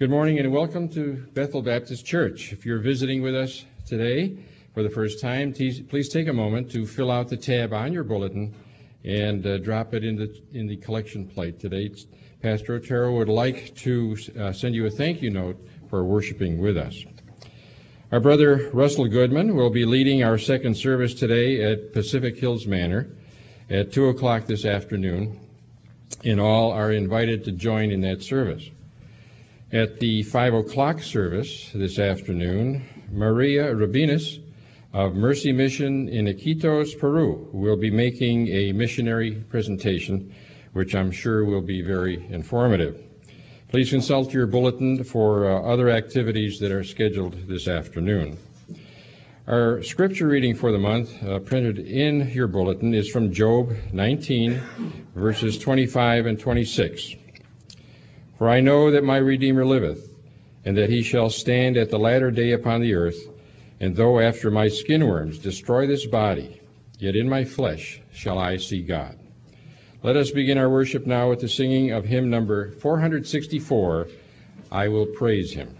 Good morning and welcome to Bethel Baptist Church. If you're visiting with us today for the first time, please take a moment to fill out the tab on your bulletin and drop it in the collection plate. Today, Pastor Otero would like to send you a thank you note for worshiping with us. Our brother Russell Goodman will be leading our second service today at Pacific Hills Manor at 2 o'clock this afternoon, and all are invited to join in that service. At the 5 o'clock service this afternoon, Maria Rabinas of Mercy Mission in Iquitos, Peru, will be making a missionary presentation, which I'm sure will be very informative. Please consult your bulletin for other activities that are scheduled this afternoon. Our scripture reading for the month, printed in your bulletin, is from Job 19, verses 25 and 26. For I know that my Redeemer liveth, and that he shall stand at the latter day upon the earth, and though after my skin worms destroy this body, yet in my flesh shall I see God. Let us begin our worship now with the singing of hymn number 464, I Will Praise Him.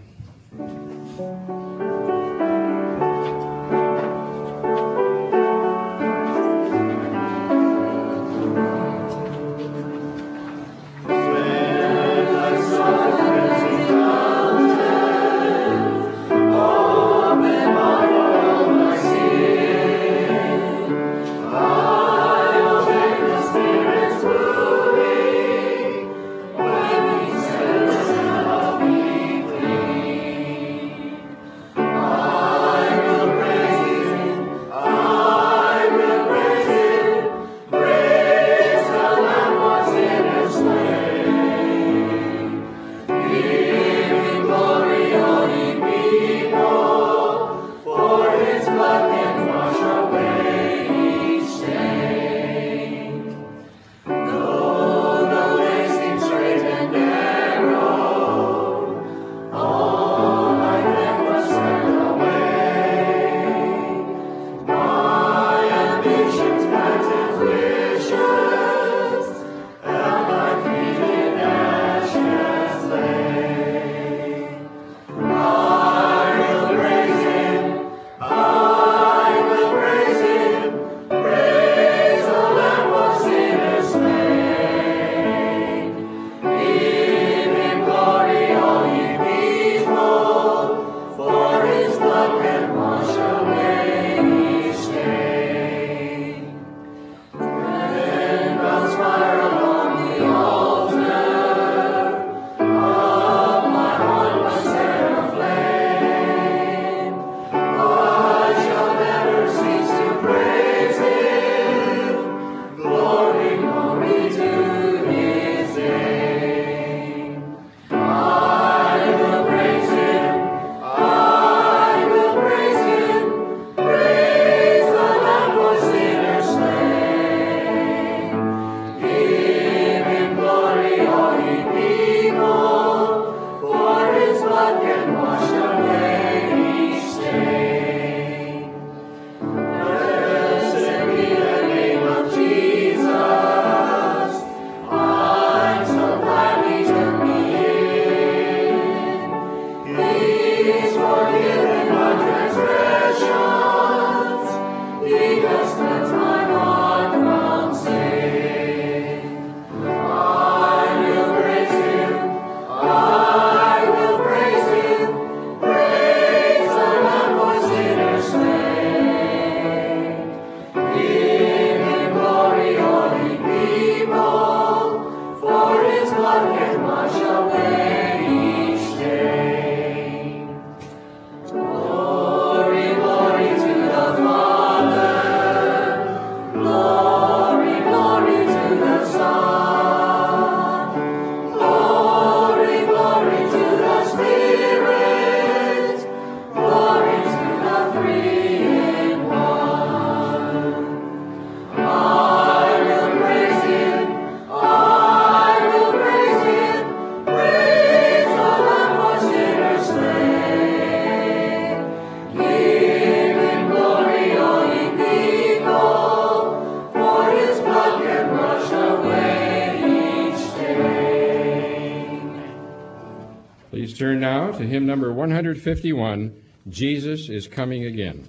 Please turn now to hymn number 151, Jesus is Coming Again.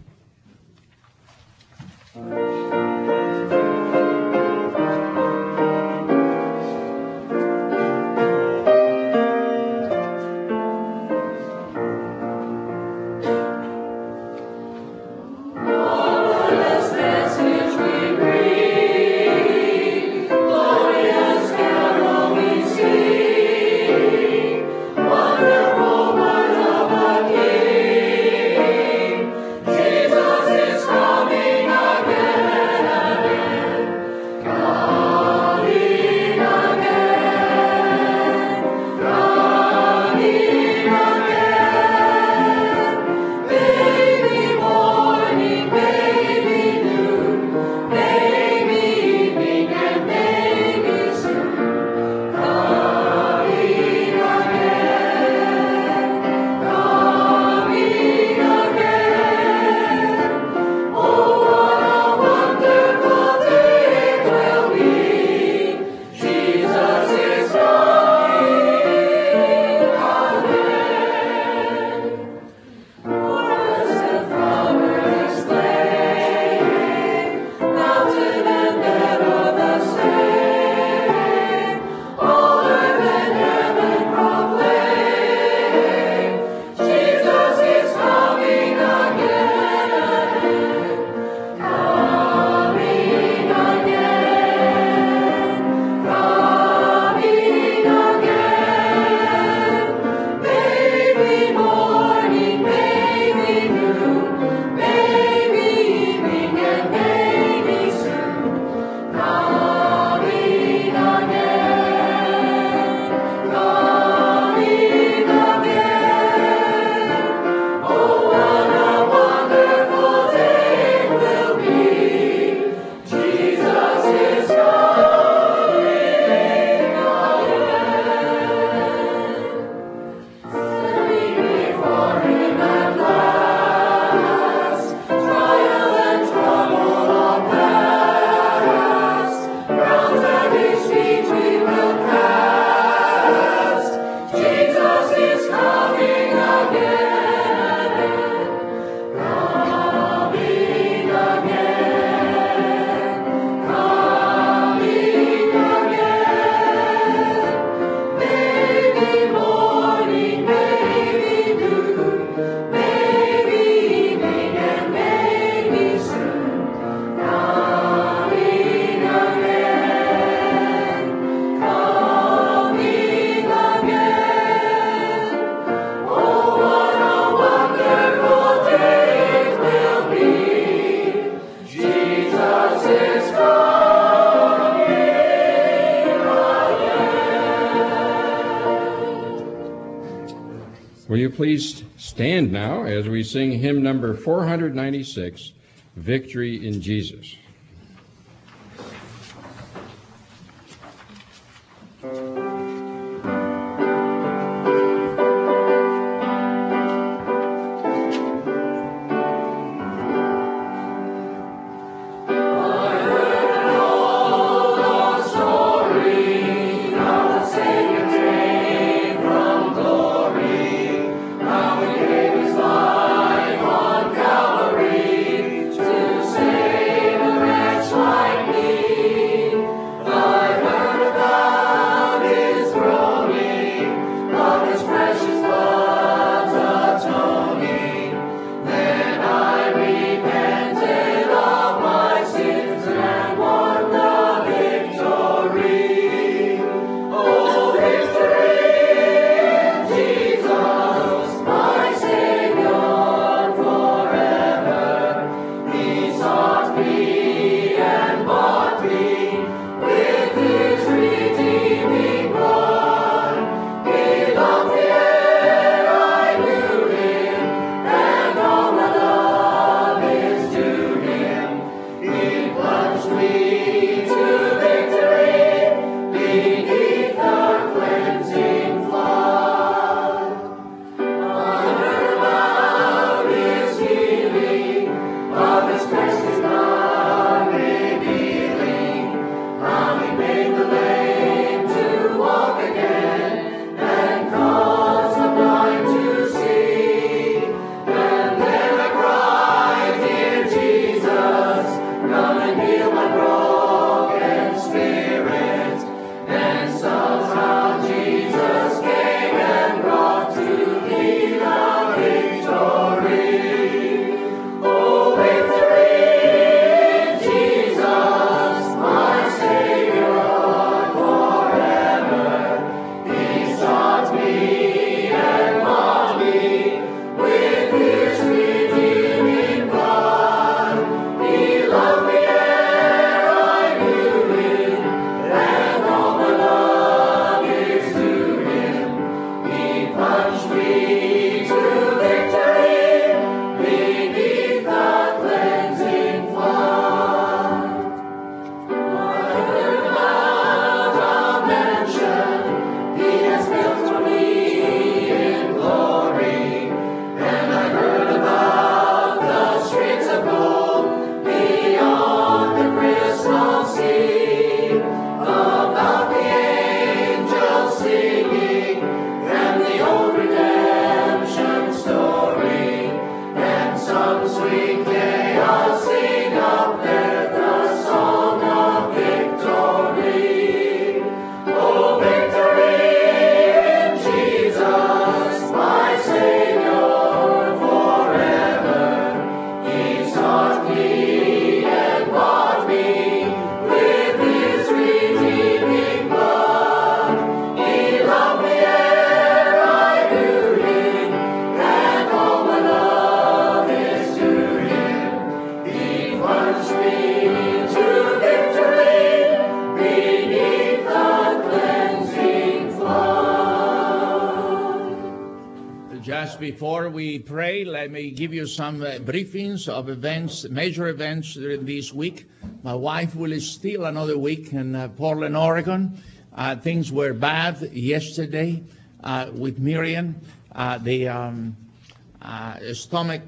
Will you please stand now as we sing hymn number 496, Victory in Jesus. Save Before we pray, let me give you some briefings of events, major events during this week. My wife will still another week in Portland, Oregon. Things were bad yesterday with Miriam. The stomach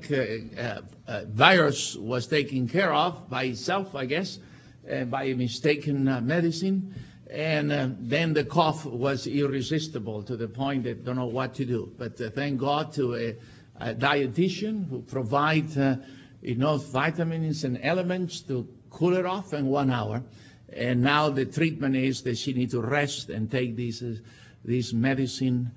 virus was taken care of by itself, I guess, by mistaken medicine. And then the cough was irresistible to the point that don't know what to do. But thank God to a dietitian who provides enough vitamins and elements to cool it off in 1 hour. And now the treatment is that she needs to rest and take this medicine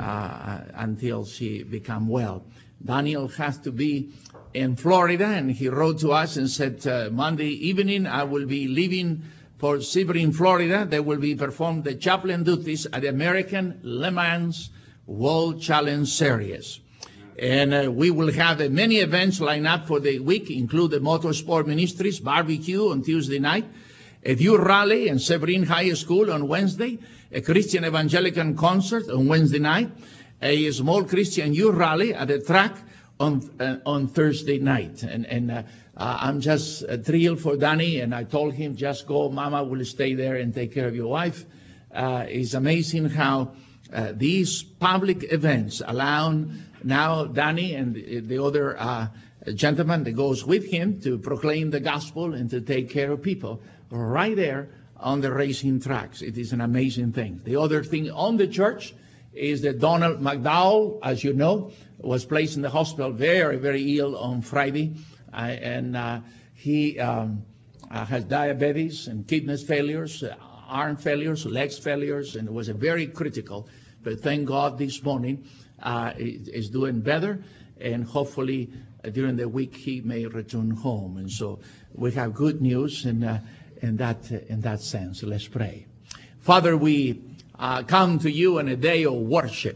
until she become well. Daniel has to be in Florida, and he wrote to us and said, Monday evening I will be leaving for Sebring, Florida. They will be performed the chaplain duties at the American Le Mans World Challenge Series. And we will have many events lined up for the week, include the Motorsport Ministries barbecue on Tuesday night, a youth rally in Sebring High School on Wednesday, a Christian Evangelical concert on Wednesday night, a small Christian youth rally at the track on Thursday night. And I'm just thrilled for Danny, and I told him, just go, Mama will stay there and take care of your wife. It's amazing how these public events allow now Danny and the other gentleman that goes with him to proclaim the gospel and to take care of people right there on the racing tracks. It is an amazing thing. The other thing on the church is that Donald McDowell, as you know, was placed in the hospital very, very ill on Friday. And he has diabetes and kidney failures, arm failures, legs failures, and it was a very critical. But thank God this morning is doing better, and hopefully during the week he may return home. And so we have good news in that sense. Let's pray. Father, we come to you in a day of worship.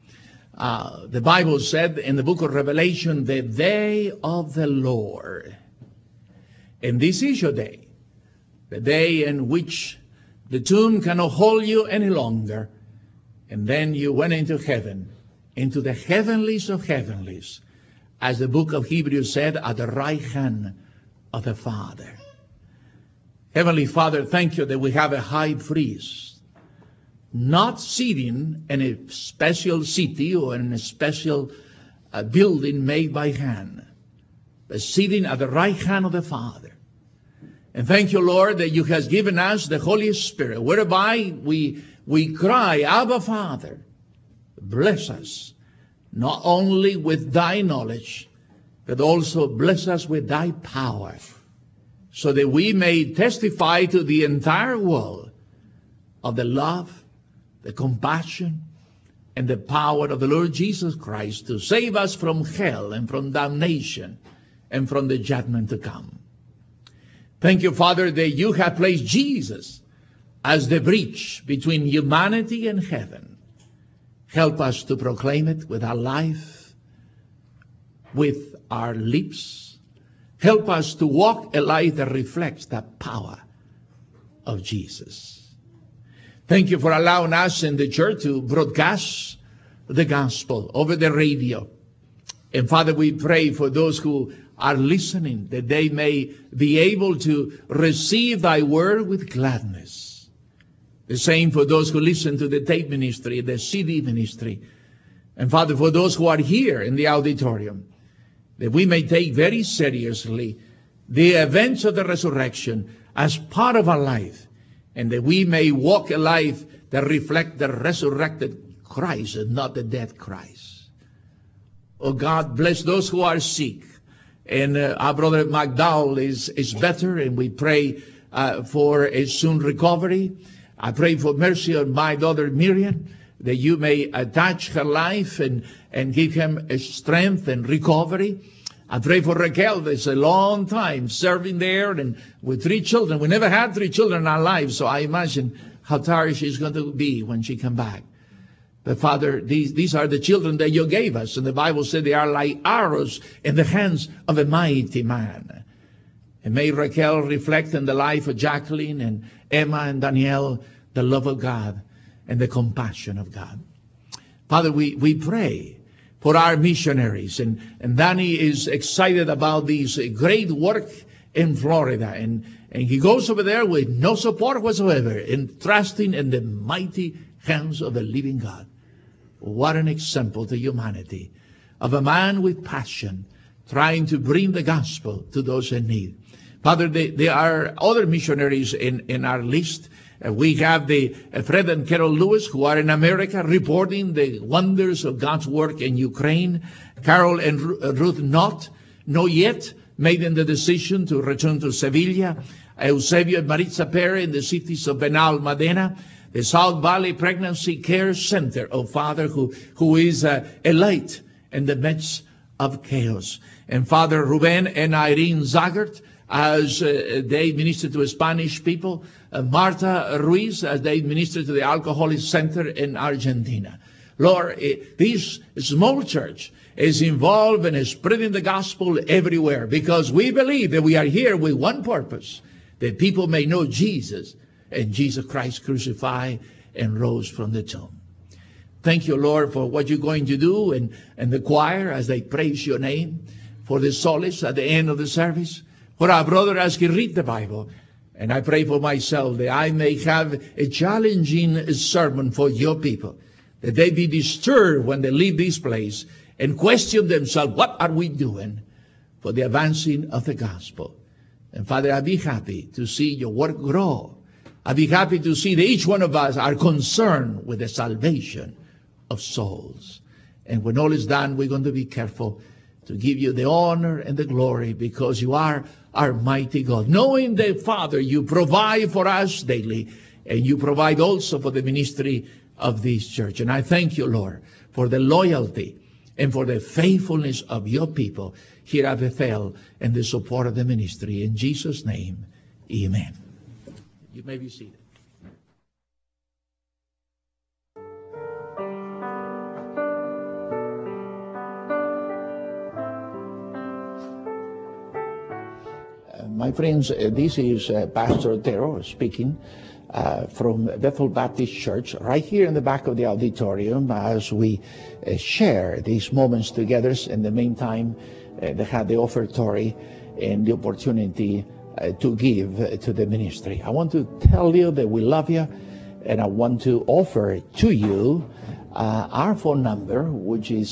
The Bible said in the book of Revelation, the day of the Lord. And this is your day, the day in which the tomb cannot hold you any longer. And then you went into heaven, into the heavenlies of heavenlies, as the book of Hebrews said, at the right hand of the Father. Heavenly Father, thank you that we have a high priest, not sitting in a special city or in a special building made by hand, but sitting at the right hand of the Father. And thank you, Lord, that you have given us the Holy Spirit, whereby we cry, Abba, Father, bless us, not only with thy knowledge, but also bless us with thy power, so that we may testify to the entire world of the love, the compassion, and the power of the Lord Jesus Christ to save us from hell and from damnation and from the judgment to come. Thank you, Father, that you have placed Jesus as the bridge between humanity and heaven. Help us to proclaim it with our life, with our lips. Help us to walk a life that reflects the power of Jesus. Thank you for allowing us in the church to broadcast the gospel over the radio. And Father, we pray for those who are listening, that they may be able to receive thy word with gladness. The same for those who listen to the tape ministry, the CD ministry. And Father, for those who are here in the auditorium, that we may take very seriously the events of the resurrection as part of our life, and that we may walk a life that reflects the resurrected Christ and not the dead Christ. Oh God, bless those who are sick. And our brother McDowell is better, and we pray for a soon recovery. I pray for mercy on my daughter Miriam, that you may attach her life and give him a strength and recovery. I pray for Raquel. There's a long time serving there and with 3 children. We never had 3 children in our lives, so I imagine how tired she's going to be when she comes back. But Father, these are the children that you gave us. And the Bible said they are like arrows in the hands of a mighty man. And may Raquel reflect in the life of Jacqueline and Emma and Danielle the love of God and the compassion of God. Father, we pray for our missionaries. And Danny is excited about this great work in Florida. And he goes over there with no support whatsoever, and trusting in the mighty hands of the living God. What an example to humanity of a man with passion trying to bring the gospel to those in need. Father, there are other missionaries in our list. We have the Fred and Carol Lewis, who are in America, reporting the wonders of God's work in Ukraine. Carol and Ruth not yet made the decision to return to Sevilla. Eusebio and Maritza Perez in the cities of Benalmádena. The South Valley Pregnancy Care Center, oh Father, who is a light in the midst of chaos. And Father Ruben and Irene Zagart, as they minister to Spanish people. Marta Ruiz, as they minister to the Alcoholic Center in Argentina. Lord, this small church is involved in spreading the gospel everywhere, because we believe that we are here with one purpose, that people may know Jesus and Jesus Christ crucified and rose from the tomb. Thank you, Lord, for what you're going to do, and the choir as they praise your name, for the solace at the end of the service, for our brother as he read the Bible. And I pray for myself that I may have a challenging sermon for your people, that they be disturbed when they leave this place and question themselves, what are we doing for the advancing of the gospel? And Father, I'd be happy to see your work grow. I'd be happy to see that each one of us are concerned with the salvation of souls. And when all is done, we're going to be careful to give you the honor and the glory, because you are our mighty God. Knowing that, Father, you provide for us daily, and you provide also for the ministry of this church. And I thank you, Lord, for the loyalty and for the faithfulness of your people here at Bethel and the support of the ministry. In Jesus' name, amen. You may be seated. My friends, this is Pastor Otero speaking from Bethel Baptist Church, right here in the back of the auditorium, as we share these moments together. In the meantime, they had the offertory and the opportunity to give to the ministry. I want to tell you that we love you, and I want to offer to you our phone number, which is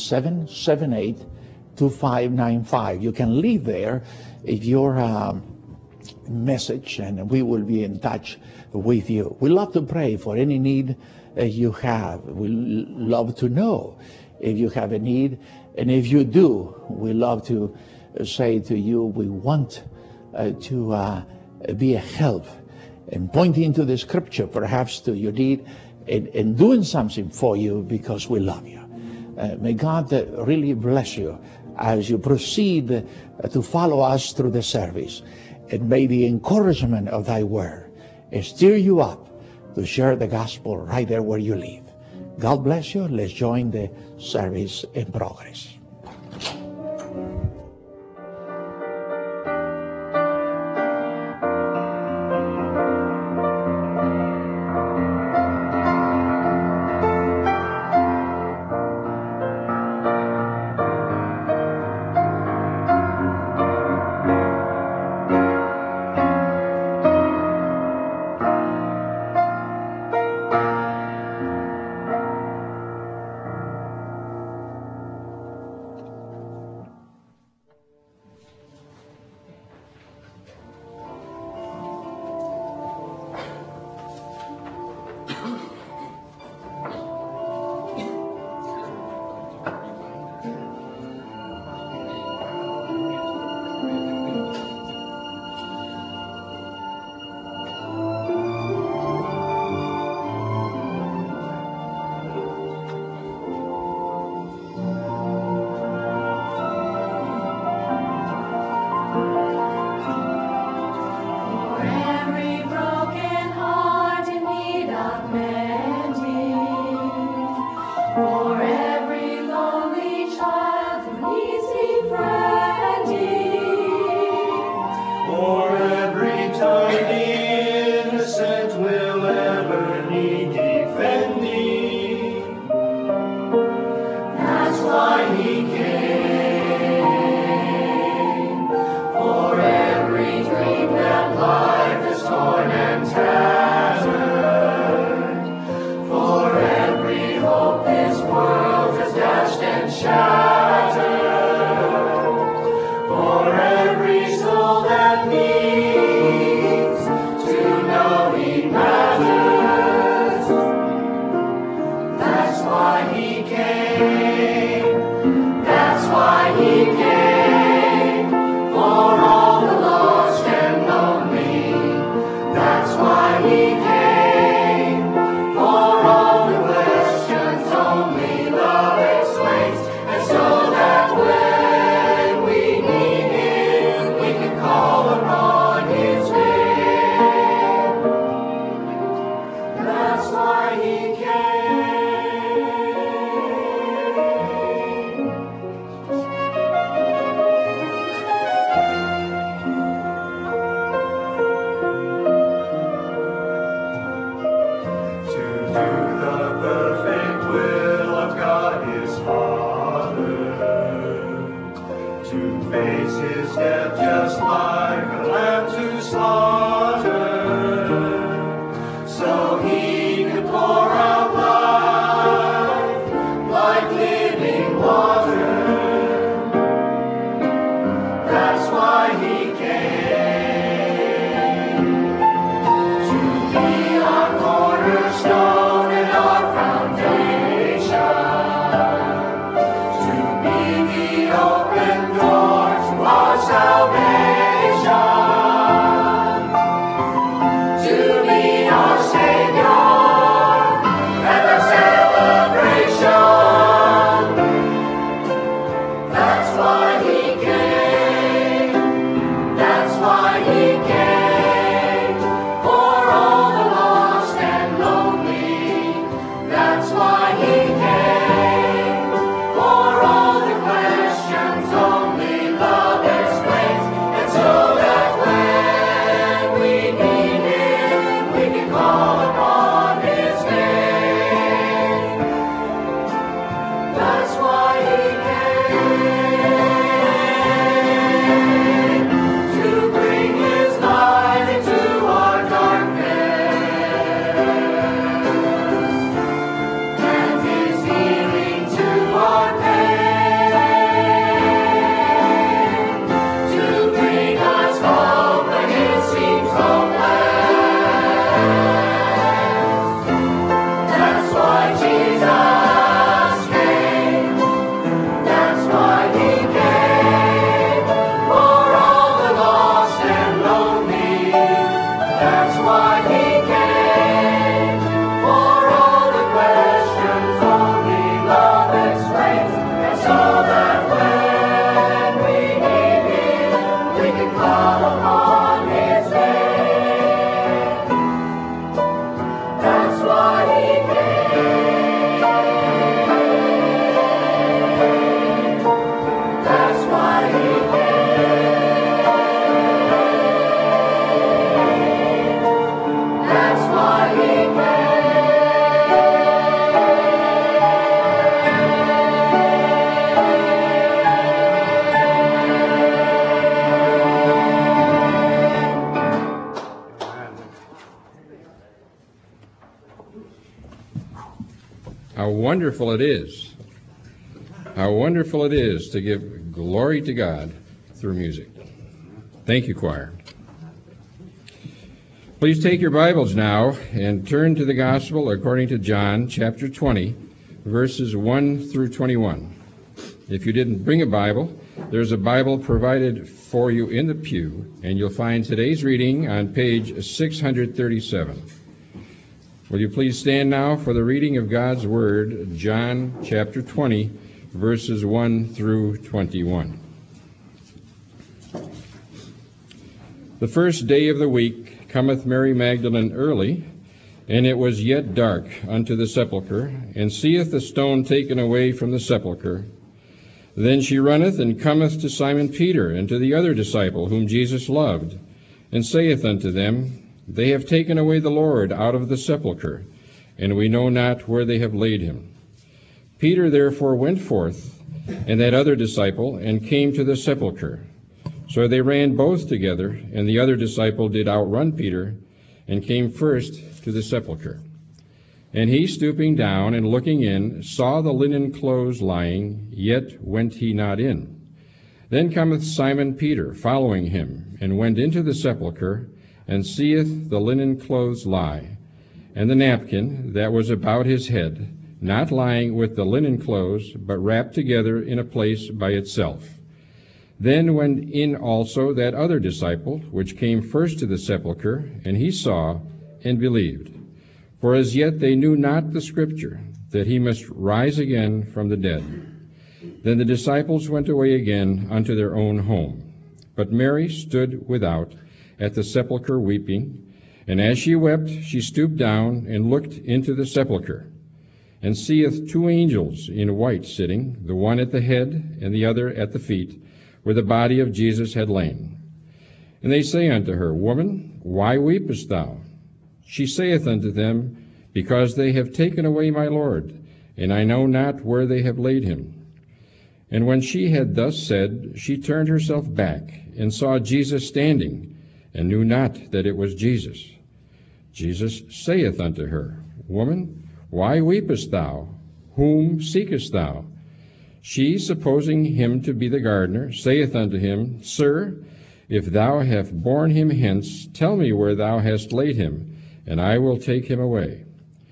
778-2595. You can leave there if your message, and we will be in touch with you. We love to pray for any need you have. We love to know if you have a need, and if you do, we love to say to you, we want to be a help and pointing to the scripture, perhaps to your need, and doing something for you because we love you. May God really bless you as you proceed to follow us through the service. And may the encouragement of thy word stir you up to share the gospel right there where you live. God bless you. Let's join the service in progress. why he came. For every dream that life has torn and tattered. For every hope this world has dashed and shattered. For every soul that needs to know he matters. That's why he came. That's why he came. For all the lost and lonely. That's why he came. For all the questions only love explains. And so that when we need him, we can call upon his name. That's why he to do the perfect will of God his Father, to face his death just like a lamb to slaughter, so he could pour out life like living water. That's why he came, to be our cornerstone and our foundation, to be the open door to our salvation, to be our Savior and our celebration. That's why he came. That's why he came. For all the lost and lonely. That's why he came. For all the questions only love explains. And so that when we need him, we can call upon his name. That's why he came, to bring his light into our darkness, and his healing to our pain, to bring us hope when it seems hopeless. That's why Jesus came. That's why he came. For all the lost and lonely. That's why he came. For all the questions only love explains. And so that when we need him, we can call upon his name. That's why he came. That's why he came. That's why he How wonderful it is. How wonderful it is to give glory to God through music. Thank you, choir. Please take your Bibles now and turn to the Gospel according to John chapter 20, verses 1 through 21. If you didn't bring a Bible, there's a Bible provided for you in the pew, and you'll find today's reading on page 637. Will you please stand now for the reading of God's Word, John chapter 20, verses 1 through 21. The first day of the week cometh Mary Magdalene early, and it was yet dark unto the sepulchre, and seeth the stone taken away from the sepulchre. Then she runneth and cometh to Simon Peter and to the other disciple whom Jesus loved, and saith unto them, They have taken away the Lord out of the sepulchre, and we know not where they have laid him. Peter therefore went forth and that other disciple, and came to the sepulchre. So they ran both together, and the other disciple did outrun Peter, and came first to the sepulchre. And he, stooping down and looking in, saw the linen clothes lying, yet went he not in. Then cometh Simon Peter, following him, and went into the sepulchre, and seeth the linen clothes lie, and the napkin that was about his head, not lying with the linen clothes, but wrapped together in a place by itself. Then went in also that other disciple, which came first to the sepulchre, and he saw, and believed. For as yet they knew not the Scripture, that he must rise again from the dead. Then the disciples went away again unto their own home. But Mary stood without at the sepulchre weeping, and as she wept, she stooped down and looked into the sepulchre, and seeth two angels in white sitting, the one at the head, and the other at the feet, where the body of Jesus had lain. And they say unto her, Woman, why weepest thou? She saith unto them, Because they have taken away my Lord, and I know not where they have laid him. And when she had thus said, she turned herself back, and saw Jesus standing, and knew not that it was Jesus. Jesus saith unto her, Woman, why weepest thou? Whom seekest thou? She, supposing him to be the gardener, saith unto him, Sir, if thou have borne him hence, tell me where thou hast laid him, and I will take him away.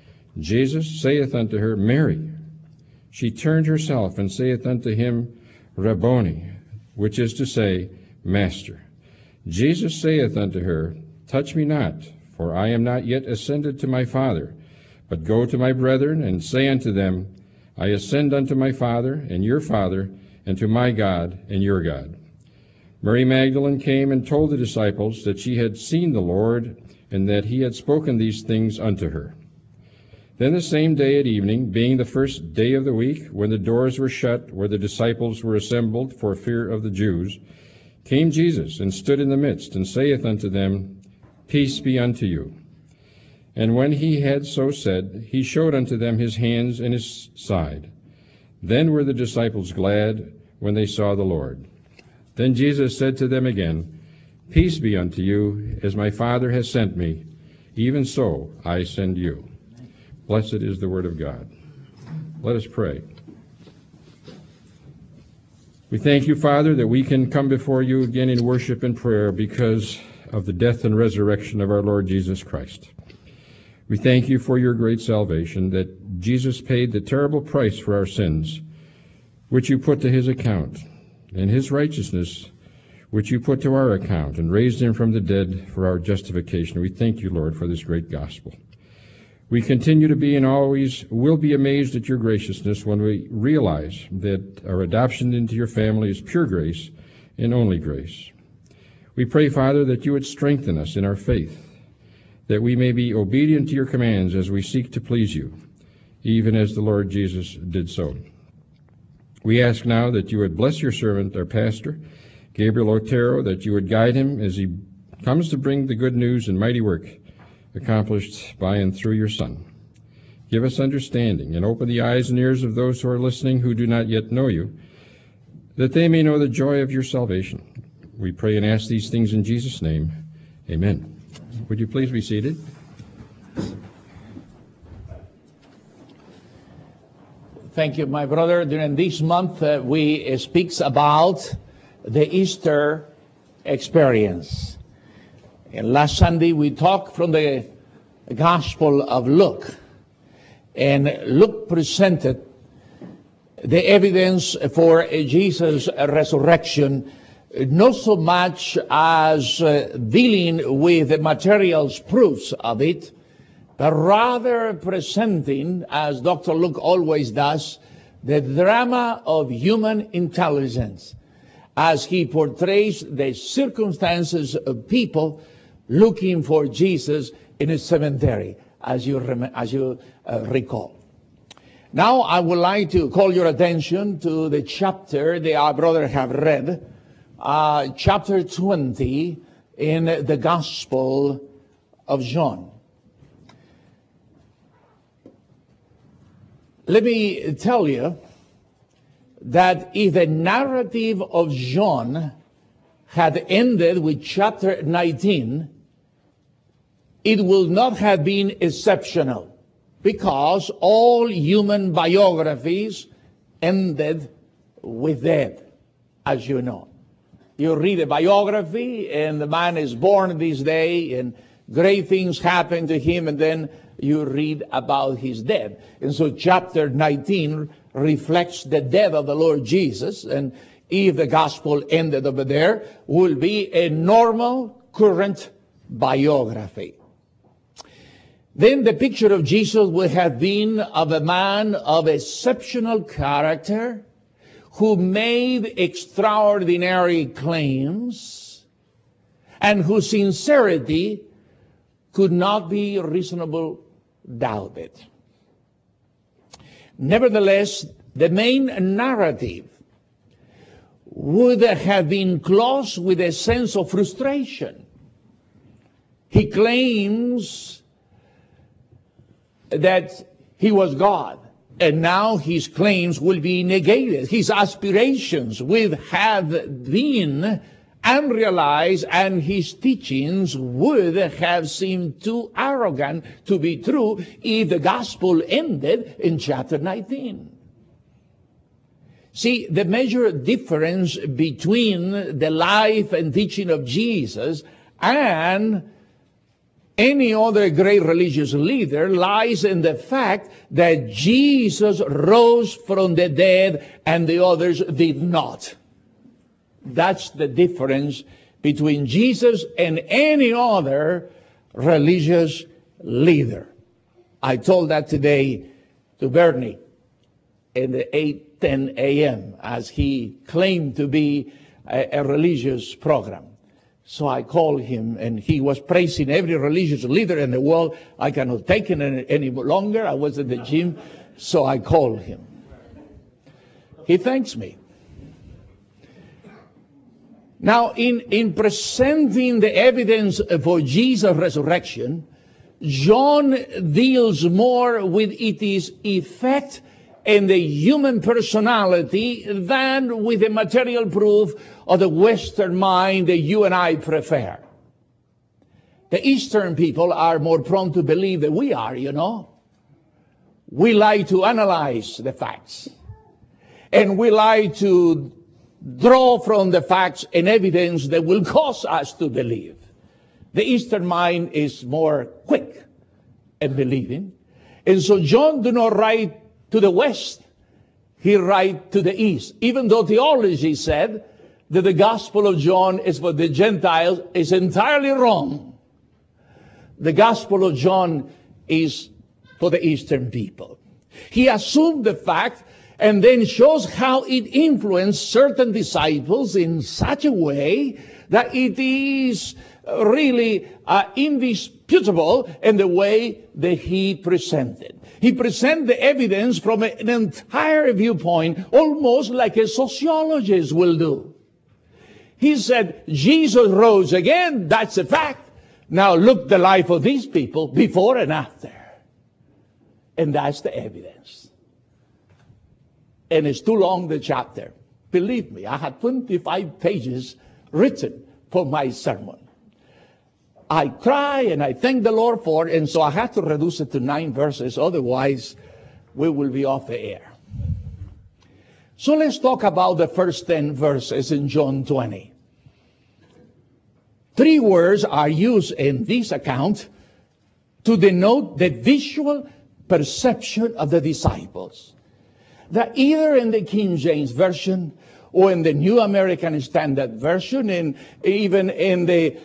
Jesus saith unto her, Mary. She turned herself, and saith unto him, Rabboni, which is to say, Master. Jesus saith unto her, Touch me not, for I am not yet ascended to my Father, but go to my brethren, and say unto them, I ascend unto my Father and your Father, and to my God and your God. Mary Magdalene came and told the disciples that she had seen the Lord, and that he had spoken these things unto her. Then the same day at evening, being the first day of the week, when the doors were shut where the disciples were assembled for fear of the Jews, came Jesus, and stood in the midst, and saith unto them, Peace be unto you. And when he had so said, he showed unto them his hands and his side. Then were the disciples glad when they saw the Lord. Then Jesus said to them again, Peace be unto you, as my Father has sent me, even so I send you. Blessed is the word of God. Let us pray. We thank you, Father, that we can come before you again in worship and prayer because of the death and resurrection of our Lord Jesus Christ. We thank you for your great salvation, that Jesus paid the terrible price for our sins, which you put to his account, and his righteousness, which you put to our account, and raised him from the dead for our justification. We thank you, Lord, for this great gospel. We continue to be and always will be amazed at your graciousness when we realize that our adoption into your family is pure grace and only grace. We pray, Father, that you would strengthen us in our faith, that we may be obedient to your commands as we seek to please you, even as the Lord Jesus did so. We ask now that you would bless your servant, our pastor, Gabriel Otero, that you would guide him as he comes to bring the good news and mighty work accomplished by and through your Son. Give us understanding, and open the eyes and ears of those who are listening who do not yet know you, that they may know the joy of your salvation. We pray and ask these things in Jesus' name. Amen. Would you please be seated? Thank you, my brother. During this month, we speaks about the Easter experience. And last Sunday, we talked from the Gospel of Luke. And Luke presented the evidence for Jesus' resurrection, not so much as dealing with the material proofs of it, but rather presenting, as Dr. Luke always does, the drama of human intelligence, as he portrays the circumstances of people looking for Jesus in a cemetery, as you recall. Now I would like to call your attention to the chapter that our brother have read, chapter 20 in the Gospel of John. Let me tell you that if the narrative of John had ended with chapter 19, it would not have been exceptional, because all human biographies ended with death, as you know. You read a biography, and the man is born this day, and great things happen to him, and then you read about his death. And so chapter 19 reflects the death of the Lord Jesus, and if the gospel ended over there, will be a normal, current biography. Then the picture of Jesus would have been of a man of exceptional character who made extraordinary claims and whose sincerity could not be reasonably doubted. Nevertheless, the main narrative would have been closed with a sense of frustration. He claims that he was God, and now his claims will be negated. His aspirations will have been unrealized, and his teachings would have seemed too arrogant to be true if the gospel ended in chapter 19. See, the major difference between the life and teaching of Jesus and any other great religious leader lies in the fact that Jesus rose from the dead and the others did not. That's the difference between Jesus and any other religious leader. I told that today to Bernie in the 8:10 a.m. as he claimed to be a religious program. So I called him, and he was praising every religious leader in the world. I cannot take it any longer. I was at the gym, so I called him. He thanks me. Now, in presenting the evidence for Jesus' resurrection, John deals more with its effect in the human personality than with the material proof of the Western mind that you and I prefer. The Eastern people are more prone to believe than we are, you know. We like to analyze the facts, and we like to draw from the facts and evidence that will cause us to believe. The Eastern mind is more quick in believing. And so John do not write to the West. He write to the East. Even though theology said that the Gospel of John is for the Gentiles, is entirely wrong. The Gospel of John is for the Eastern people. He assumed the fact and then shows how it influenced certain disciples in such a way that it is really indisputable in the way that he presented. He presented the evidence from an entire viewpoint, almost like a sociologist will do. He said, Jesus rose again, that's a fact. Now look the life of these people before and after. And that's the evidence. And it's too long, the chapter. Believe me, I had 25 pages written for my sermon. I cry and I thank the Lord for it, and so I had to reduce it to 9 verses. Otherwise, we will be off the air. So let's talk about the first 10 verses in John 20. 3 words are used in this account to denote the visual perception of the disciples. That either in the King James Version or in the New American Standard Version, and even in the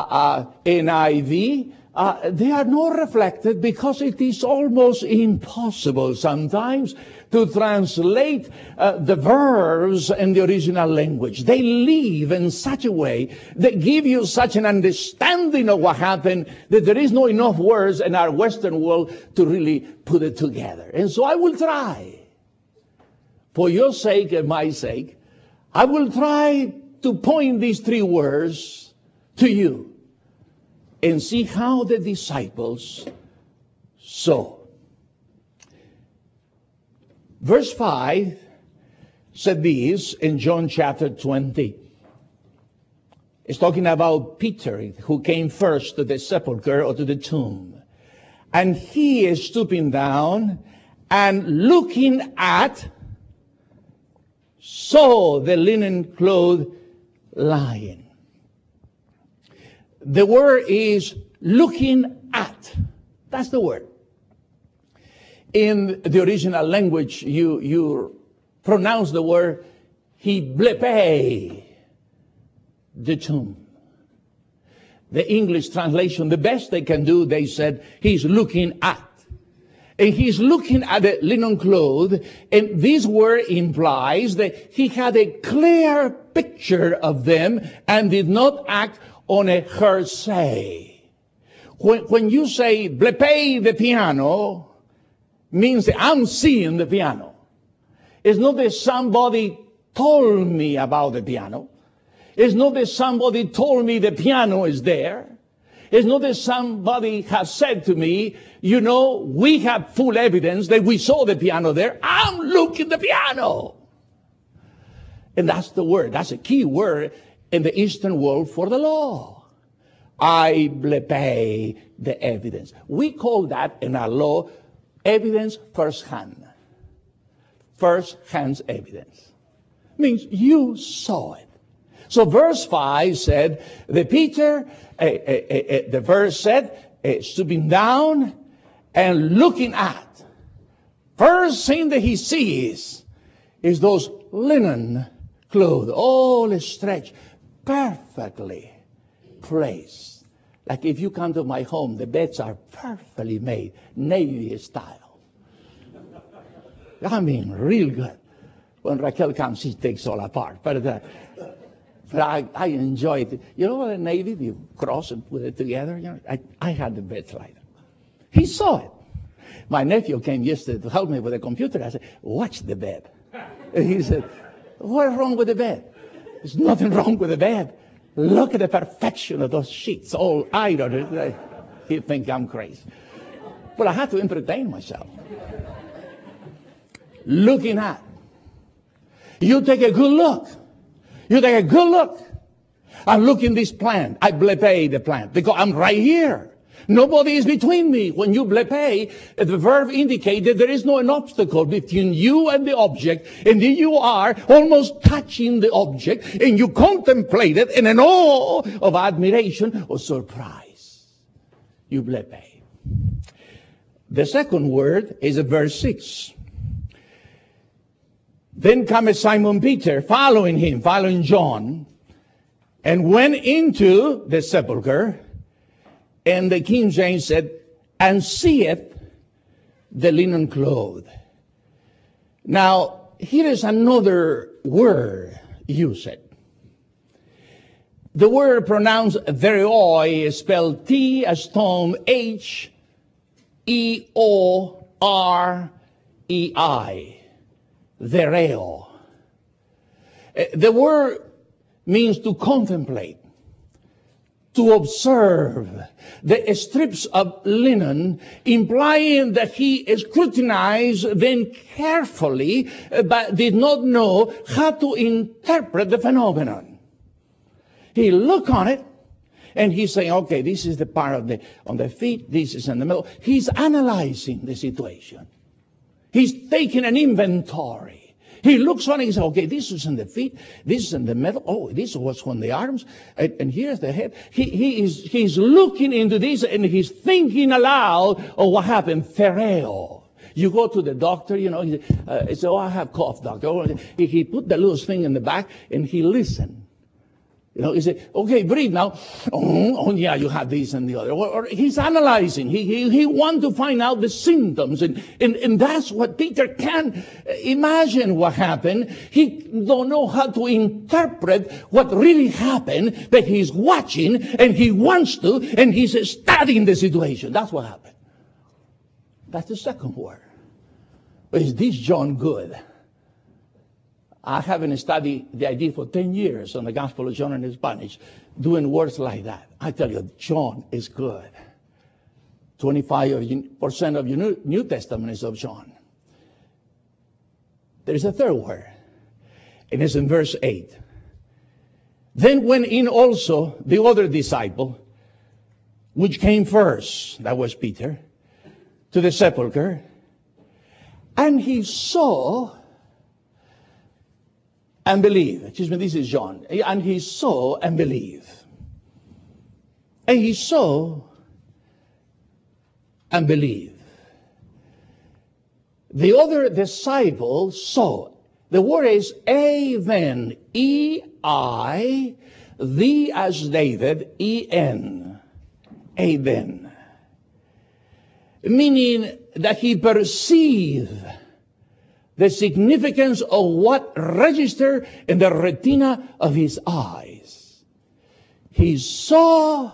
NIV, they are not reflected because it is almost impossible sometimes to translate the verbs in the original language. They live in such a way that give you such an understanding of what happened that there is no enough words in our Western world to really put it together. And so I will try. For your sake and my sake, I will try to point these 3 words to you and see how the disciples saw. Verse 5, said this in John chapter 20. It's talking about Peter, who came first to the sepulchre or to the tomb. And he is stooping down and looking at, saw the linen cloth lying. The word is looking at. That's the word. In the original language, you pronounce the word, he blepe the tomb. The English translation, the best they can do, they said, he's looking at. And he's looking at the linen cloth, and this word implies that he had a clear picture of them and did not act on a hearsay. When you say, blepe the piano, means that I'm seeing the piano. It's not that somebody told me about the piano. It's not that somebody told me the piano is there. It's not that somebody has said to me, you know, we have full evidence that we saw the piano there. I'm looking at the piano. And that's the word. That's a key word in the Eastern world for the law. I blepe the evidence. We call that in our law evidence firsthand. First-hand evidence. Means you saw it. So verse 5 said, the verse said, stooping down and looking at. First thing that he sees is those linen clothes, all stretched, perfectly placed. Like if you come to my home, the beds are perfectly made, Navy style. I mean, real good. When Raquel comes, she takes all apart. But I enjoy it. You know what a Navy, you cross and put it together. You know, I had the beds like that. He saw it. My nephew came yesterday to help me with the computer. I said, watch the bed. And he said, what's wrong with the bed? There's nothing wrong with the bed. Look at the perfection of those sheets, all ironed. He think I'm crazy. But I had to entertain myself. Looking at. You take a good look. You take a good look. I'm looking this plant. I blepe the plant because I'm right here. Nobody is between me. When you blepe, the verb indicates that there is no an obstacle between you and the object, and then you are almost touching the object, and you contemplate it in an awe of admiration or surprise. You blepe. The second word is verse 6. Then comes Simon Peter, following him, following John, and went into the sepulchre. And the King James said, and seeth the linen cloth. Now, here is another word used. The word pronounced thereoi is spelled T as Tom, H-E-O-R-E-I. Thereo. The word means to contemplate, to observe the strips of linen, implying that he scrutinized them carefully, but did not know how to interpret the phenomenon. He looked on it, and he's saying, okay, this is the part on the feet, this is in the middle. He's analyzing the situation. He's taking an inventory. He looks on it and says, okay, this is in the feet, this is in the middle, oh, this was on the arms, and here's the head. He's looking into this, and he's thinking aloud of what happened. Thereo. You go to the doctor, you know, he said, oh, I have cough, doctor. He put the little thing in the back, and he listened. You know, he said, okay, breathe now. Oh, yeah, you have this and the other. Or he's analyzing. He wants to find out the symptoms. And that's what Peter can imagine what happened. He don't know how to interpret what really happened, but he's watching and he wants to, and he's studying the situation. That's what happened. That's the second word. But is this John good? I haven't studied the idea for 10 years on the Gospel of John in Spanish, doing words like that. I tell you, John is good. 25% of your New Testament is of John. There is a third word. And it's in verse 8. Then went in also the other disciple, which came first, that was Peter, to the sepulchre, and he saw and believed. Excuse me, this is John. And he saw and believed. And he saw and believed. The other disciple saw. The word is Aven. E-I, the as David, E-N. Aven. Meaning that he perceived the significance of what registered in the retina of his eyes. He saw,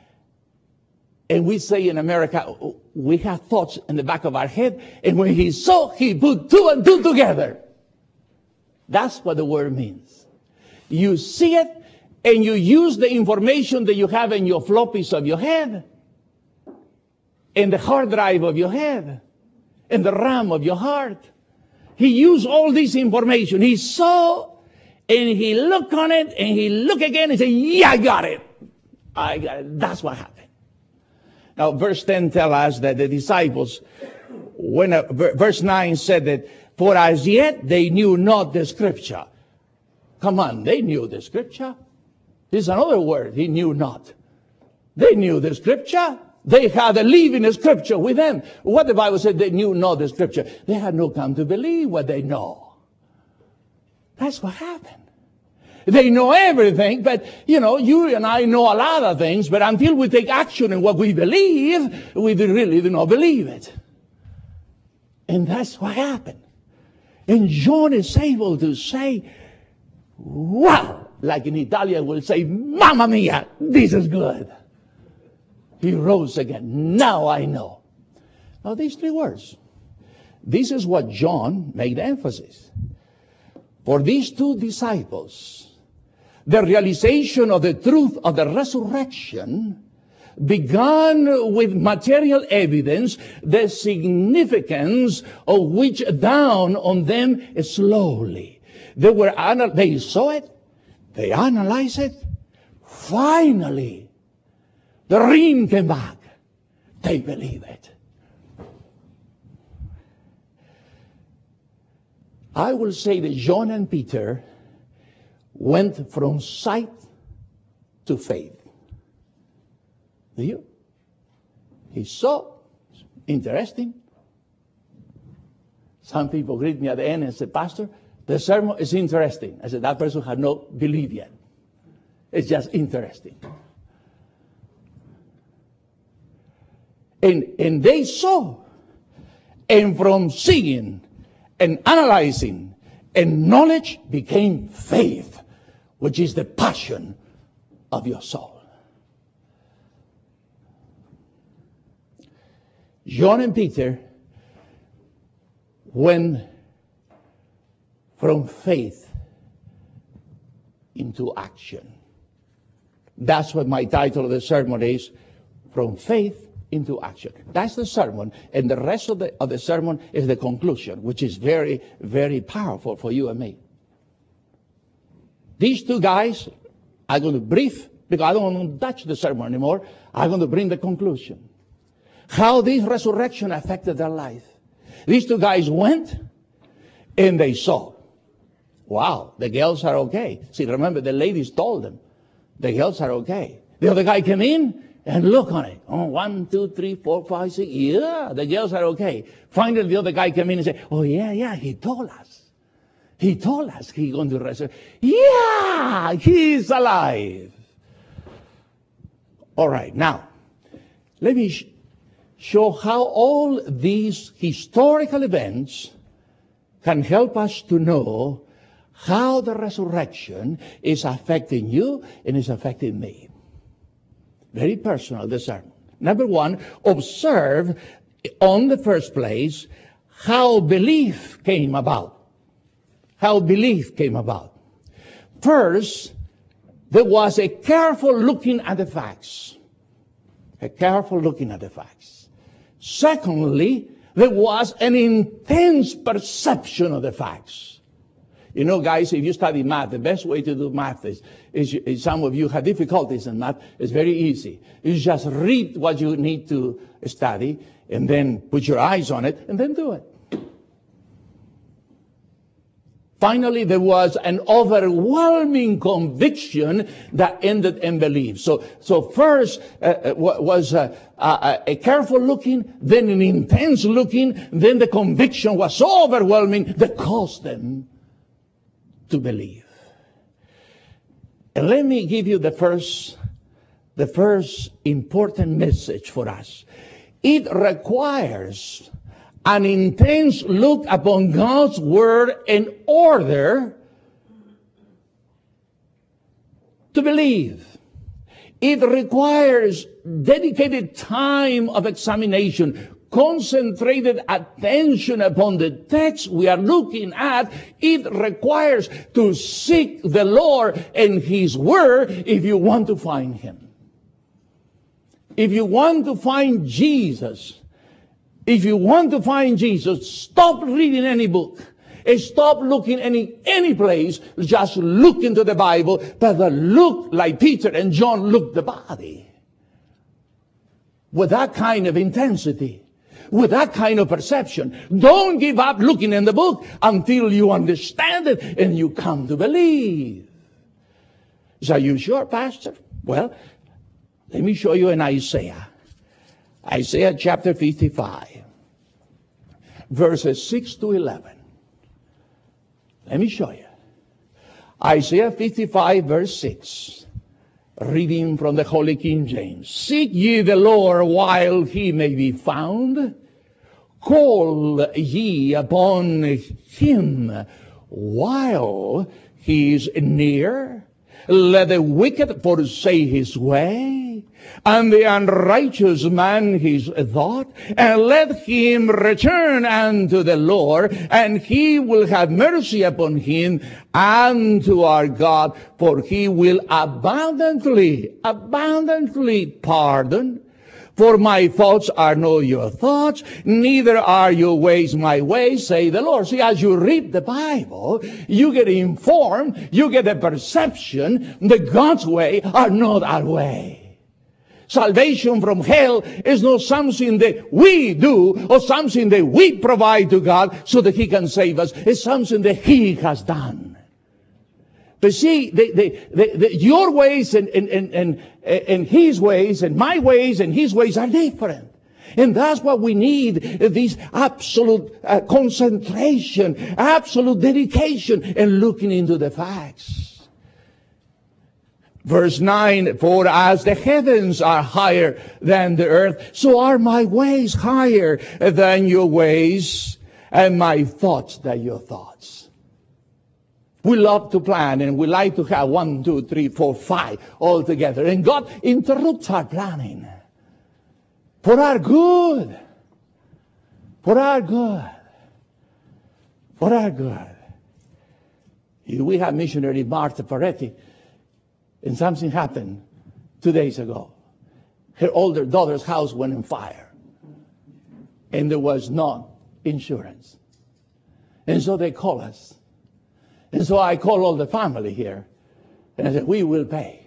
and we say in America, we have thoughts in the back of our head, and when he saw, he put two and two together. That's what the word means. You see it, and you use the information that you have in your floppies of your head, in the hard drive of your head, in the RAM of your heart. He used all this information. He saw, and he looked on it, and he looked again and said, yeah, I got it. I got it. That's what happened. Now, verse 10 tells us that the disciples, verse 9 said that, for as yet they knew not the scripture. Come on, they knew the scripture. This is another word, he knew not. They knew the scripture. They had a living scripture with them. What the Bible said, they knew not the scripture. They had no come to believe what they know. That's what happened. They know everything, but, you and I know a lot of things, but until we take action in what we believe, we really do not believe it. And that's what happened. And John is able to say, wow, like in Italian will say, Mamma mia, this is good. He rose again. Now I know. Now these three words. This is what John made emphasis. For these two disciples, the realization of the truth of the resurrection began with material evidence, the significance of which dawned on them slowly. They saw it, they analyzed it. Finally, the ring came back. They believe it. I will say that John and Peter went from sight to faith. Do you? He saw. Interesting. Some people greet me at the end and say, Pastor, the sermon is interesting. I said, that person had not believed yet. It's just interesting. And they saw. And from seeing and analyzing, and knowledge became faith, which is the passion of your soul. John and Peter went from faith into action. That's what my title of the sermon is, From Faith into Action. That's the sermon, and the rest of the sermon is the conclusion, which is very, very powerful for you and me. These two guys are going to brief, because I don't want to touch the sermon anymore. I'm going to bring the conclusion. How this resurrection affected their life. These two guys went and they saw. Wow, the girls are okay. See, remember, the ladies told them, the girls are okay. The other guy came in and look on it. Oh, 1, 2, 3, 4, 5, 6. Yeah, the girls are okay. Finally, the other guy came in and said, oh, yeah, he told us. He told us he's going to resurrect. Yeah, he's alive. All right, now, let me show how all these historical events can help us to know how the resurrection is affecting you and is affecting me. Very personal, the sermon. Number one, observe on the first place how belief came about. How belief came about. First, there was a careful looking at the facts. A careful looking at the facts. Secondly, there was an intense perception of the facts. You know, guys, if you study math, the best way to do math is some of you have difficulties in math. It's very easy. You just read what you need to study and then put your eyes on it and then do it. Finally, there was an overwhelming conviction that ended in belief. So first was a careful looking, then an intense looking, then the conviction was so overwhelming that caused them to believe. And let me give you the first important message for us. It requires an intense look upon God's Word in order to believe. It requires dedicated time of examination, concentrated attention upon the text we are looking at. It requires to seek the Lord and His Word if you want to find Him. If you want to find Jesus, stop reading any book. Stop looking any place. Just look into the Bible, but look like Peter and John looked the body. With that kind of intensity, with that kind of perception. Don't give up looking in the book until you understand it and you come to believe. So are you sure, Pastor? Well, let me show you in Isaiah. Isaiah chapter 55, verses 6 to 11. Let me show you. Isaiah 55, verse 6. Reading from the Holy King James. Seek ye the Lord while He may be found. Call ye upon Him while He is near. Let the wicked forsake his way, and the unrighteous man his thought, and let him return unto the Lord, and He will have mercy upon him, and to our God, for He will abundantly pardon. For my thoughts are not your thoughts, neither are your ways my ways, say the Lord. See, as you read the Bible, you get informed, you get a perception that God's way are not our way. Salvation from hell is not something that we do or something that we provide to God so that He can save us. It's something that He has done. But see, your ways and His ways and my ways and His ways are different. And that's what we need, this absolute concentration, absolute dedication and looking into the facts. Verse 9, for as the heavens are higher than the earth, so are my ways higher than your ways, and my thoughts than your thoughts. We love to plan and we like to have 1, 2, 3, 4, 5 all together. And God interrupts our planning for our good. For our good. For our good. We have missionary Martha Ferretti, and something happened 2 days ago. Her older daughter's house went on fire. And there was no insurance. And so they call us. And so I call all the family here. And I said, we will pay.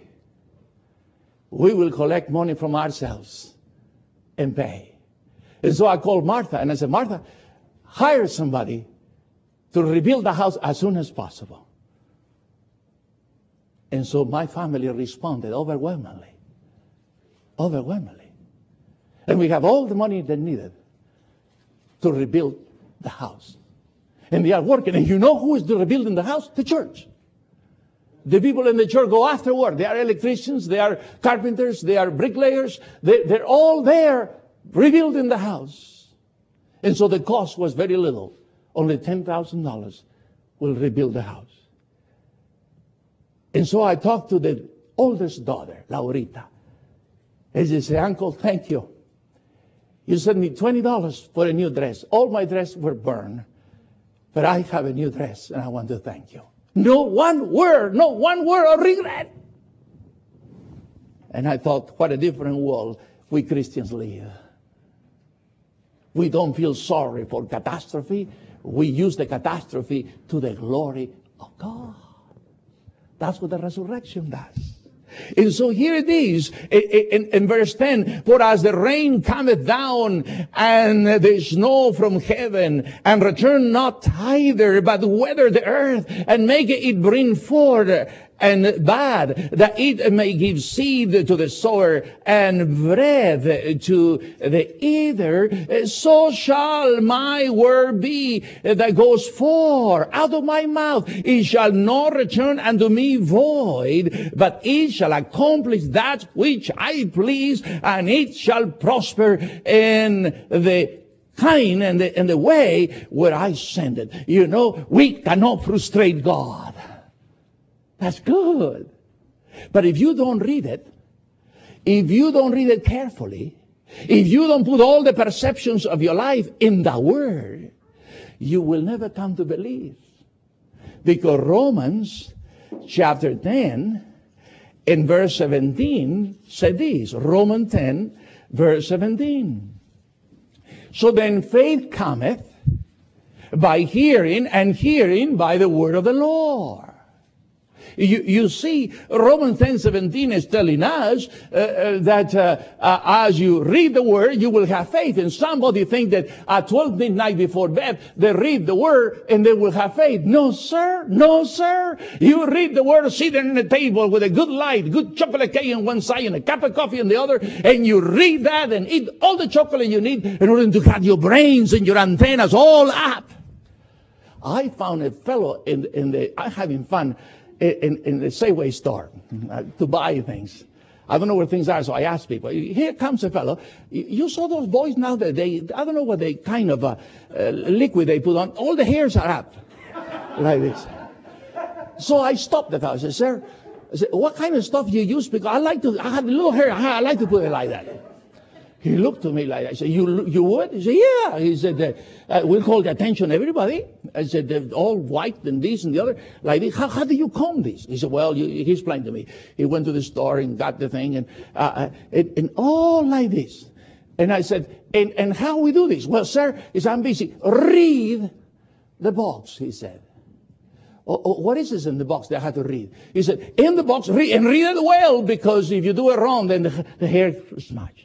We will collect money from ourselves and pay. And so I called Martha and I said, Martha, hire somebody to rebuild the house as soon as possible. And so my family responded overwhelmingly. Overwhelmingly. And we have all the money they needed to rebuild the house. And they are working. And you know who is rebuilding the house? The church. The people in the church go afterward. They are electricians, they are carpenters, they are bricklayers. They're all there rebuilding the house. And so the cost was very little. Only $10,000 will rebuild the house. And so I talked to the oldest daughter, Laurita. And she said, Uncle, thank you. You sent me $20 for a new dress. All my dresses were burned. But I have a new dress, and I want to thank you. No one word of regret. And I thought, what a different world we Christians live. We don't feel sorry for catastrophe. We use the catastrophe to the glory of God. That's what the resurrection does. And so here it is in verse 10, for as the rain cometh down and the snow from heaven and return not thither, but wether the earth and make it bring forth and bad, that it may give seed to the sower and bread to the eater, so shall my word be that goes forth out of my mouth. It shall not return unto me void, but it shall accomplish that which I please, and it shall prosper in the kind and the way where I send it. You know, we cannot frustrate God. That's good. But if you don't read it, if you don't read it carefully, if you don't put all the perceptions of your life in the Word, you will never come to believe. Because Romans chapter 10 in verse 17 said this. Romans 10 verse 17. So then faith cometh by hearing, and hearing by the word of the Lord. You see, Romans 10:17 is telling us that as you read the Word, you will have faith. And somebody think that at 12 midnight before bed, they read the Word and they will have faith. No, sir. No, sir. You read the Word sitting on the table with a good light, good chocolate cake on one side and a cup of coffee on the other, and you read that and eat all the chocolate you need in order to have your brains and your antennas all up. I found a fellow I'm having fun in the Safeway store to buy things. I don't know where things are, so I ask people. Here comes a fellow. You saw those boys now that I don't know what they kind of liquid they put on. All the hairs are up like this. So I stopped the fellow. I said, sir, what kind of stuff do you use? Because I have a little hair. I like to put it like that. He looked to me like that. I said, you would? He said, yeah. He said, we'll call the attention of everybody. I said, they're all white and this and the other. Like this. How do you comb this? He said, well, he explained to me. He went to the store and got the thing and all like this. And I said, and how we do this? Well, sir, he said, I'm busy. Read the box, he said. What is this in the box that I have to read? He said, in the box, read it well, because if you do it wrong, then the hair smudge.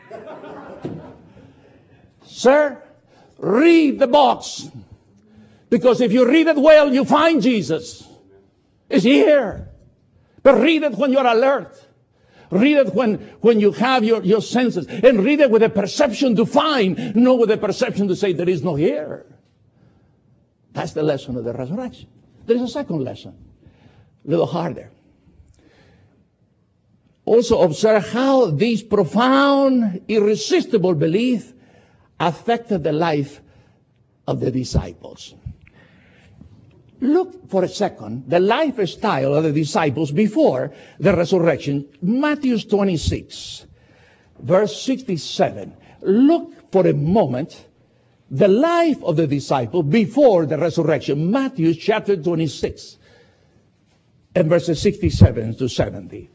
Sir, read the box. Because if you read it well, you find Jesus. It's here. But read it when you're alert. Read it when you have your senses. And read it with a perception to find, not with a perception to say there is no here. That's the lesson of the resurrection. There is a second lesson, a little harder. Also observe how this profound, irresistible belief affected the life of the disciples. Look for a second, the lifestyle of the disciples before the resurrection. Matthew 26, verse 67. Look for a moment, the life of the disciple before the resurrection. Matthew chapter 26, and verses 67 to 70.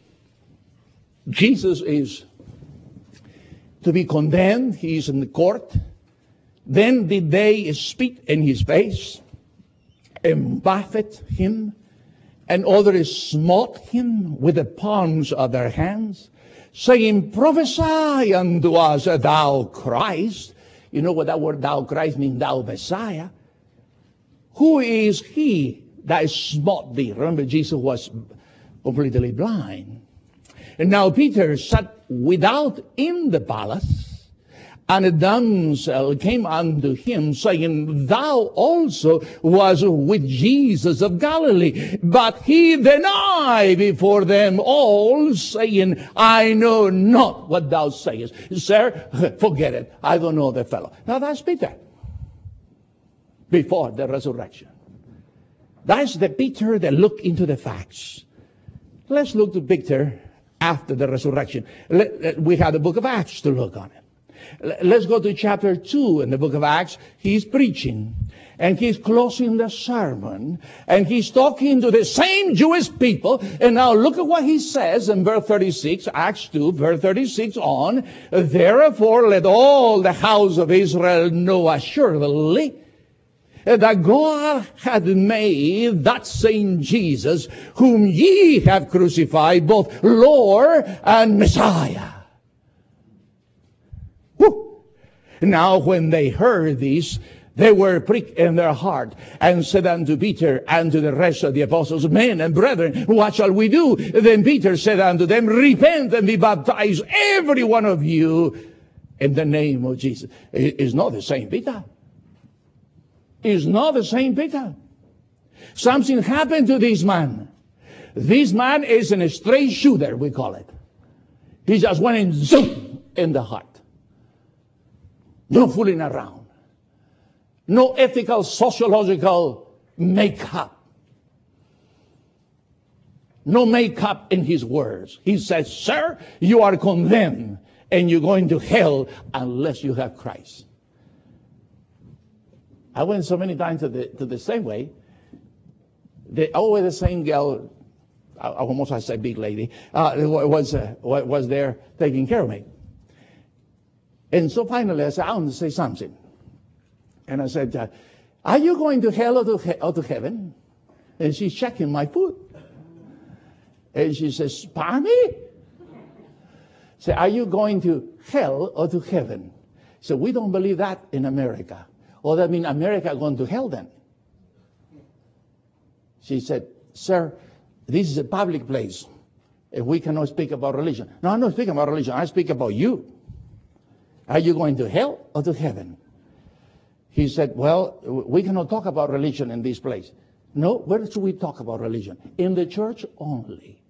Jesus is to be condemned. He is in the court. Then did they spit in his face and buffet him, and others smote him with the palms of their hands, saying, prophesy unto us, thou Christ. You know what that word thou Christ means, thou Messiah. Who is he that smote thee? Remember, Jesus was completely blind. And now Peter sat without in the palace, and a damsel came unto him, saying, thou also was with Jesus of Galilee. But he denied before them all, saying, I know not what thou sayest. Sir, forget it. I don't know the fellow. Now that's Peter before the resurrection. That's the Peter that looked into the facts. Let's look to Peter after the resurrection. We have the book of Acts to look on it. Let's go to chapter 2 in the book of Acts. He's preaching, and he's closing the sermon, and he's talking to the same Jewish people. And now look at what he says in verse 36, Acts 2, verse 36 on. Therefore let all the house of Israel know assuredly that God had made that same Jesus, whom ye have crucified, both Lord and Messiah. Woo. Now when they heard this, they were pricked in their heart, and said unto Peter and to the rest of the apostles, Men and brethren, what shall we do? Then Peter said unto them, Repent and be baptized, every one of you, in the name of Jesus. It's not the same Peter. It's not the same Peter. Something happened to this man. This man is a straight shooter, we call it. He just went in, zoom, in the heart. No fooling around. No ethical, sociological makeup. No makeup in his words. He says, Sir, you are condemned and you're going to hell unless you have Christ. I went so many times to the same way. Always the same girl, almost I say big lady, was there taking care of me. And so finally I said, I want to say something. And I said, are you going to hell or to heaven? And she's checking my foot. And she says, pardon me? Say, are you going to hell or to heaven? So we don't believe that in America. Well, that means America going to hell then. She said, sir, this is a public place. And we cannot speak about religion. No, I'm not speaking about religion. I speak about you. Are you going to hell or to heaven? He said, well, we cannot talk about religion in this place. No, where should we talk about religion? In the church only.